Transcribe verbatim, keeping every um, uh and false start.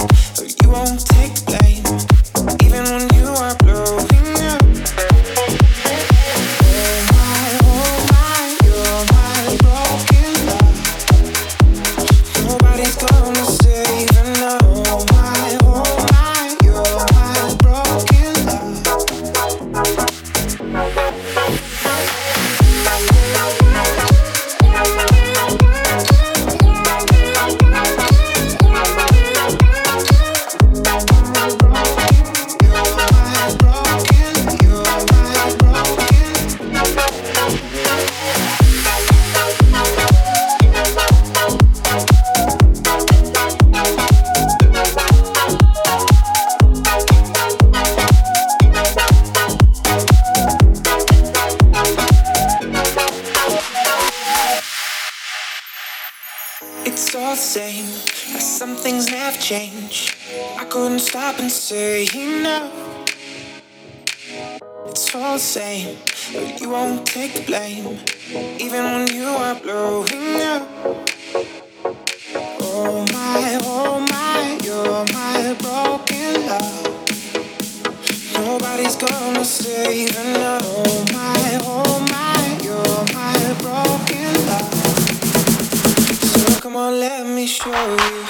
but you won't take the blame, even when you are blowing up. Oh my, oh my, you're my broken love. Nobody's gonna save you now. Oh my, oh my, you're my broken love. It's all the same, but some things never change. I couldn't stop and say no. It's all the same, but you won't take the blame, even when you are blowing up. Oh my, oh my, you're my broken love. Nobody's gonna save you now. Oh my, oh my, you're my broken love. So come on, let me show you.